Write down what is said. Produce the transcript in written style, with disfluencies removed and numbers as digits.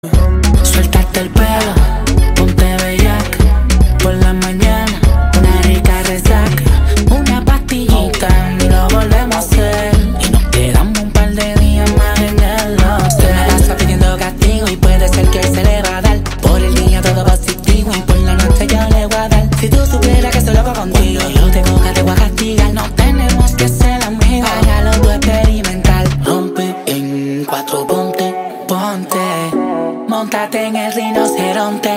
Suéltate el pelo, ponte bellaca. Por la mañana, una rica resaca. Una pastillita y lo volvemos a hacer. Y nos quedamos un par de días más en el hotel. Me pasa pidiendo castigo y puede ser que se le va a dar. Por el día todo positivo y por la noche yo le voy a dar. Si tú supieras que estoy loco contigo, yo te coja, te voy a castigar. No tenemos que ser amigos, hágalo tú experimental. Rompe en cuatro, ponte. Móntate en el rinoceronte.